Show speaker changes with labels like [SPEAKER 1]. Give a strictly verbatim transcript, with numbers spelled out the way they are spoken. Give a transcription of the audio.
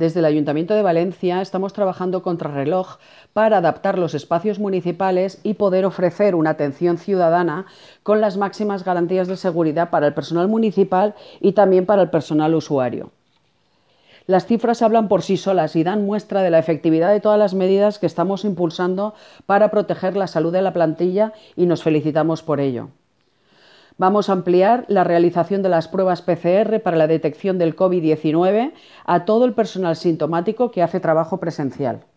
[SPEAKER 1] Desde el Ayuntamiento de Valencia estamos trabajando contrarreloj para adaptar los espacios municipales y poder ofrecer una atención ciudadana con las máximas garantías de seguridad para el personal municipal y también para el personal usuario. Las cifras hablan por sí solas y dan muestra de la efectividad de todas las medidas que estamos impulsando para proteger la salud de la plantilla y nos felicitamos por ello. Vamos a ampliar la realización de las pruebas P C R para la detección del COVID diecinueve a todo el personal sintomático que hace trabajo presencial.